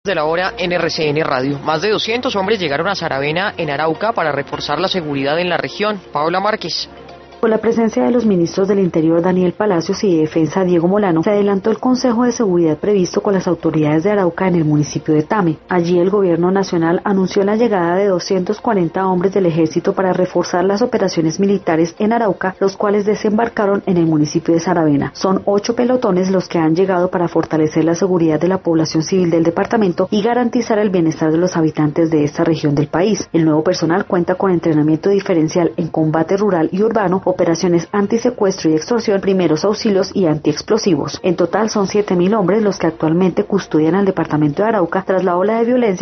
De la hora en RCN Radio. Más de 200 hombres llegaron a Saravena, en Arauca, para reforzar la seguridad en la región. Paola Márquez. Con la presencia de los ministros del Interior Daniel Palacios y de Defensa Diego Molano, se adelantó el Consejo de Seguridad previsto con las autoridades de Arauca en el municipio de Tame. Allí el gobierno nacional anunció la llegada de 240 hombres del ejército para reforzar las operaciones militares en Arauca, los cuales desembarcaron en el municipio de Saravena. Son 8 pelotones los que han llegado para fortalecer la seguridad de la población civil del departamento y garantizar el bienestar de los habitantes de esta región del país. El nuevo personal cuenta con entrenamiento diferencial en combate rural y urbano, operaciones antisecuestro y extorsión, primeros auxilios y antiexplosivos. En total son 7.000 hombres los que actualmente custodian al departamento de Arauca tras la ola de violencia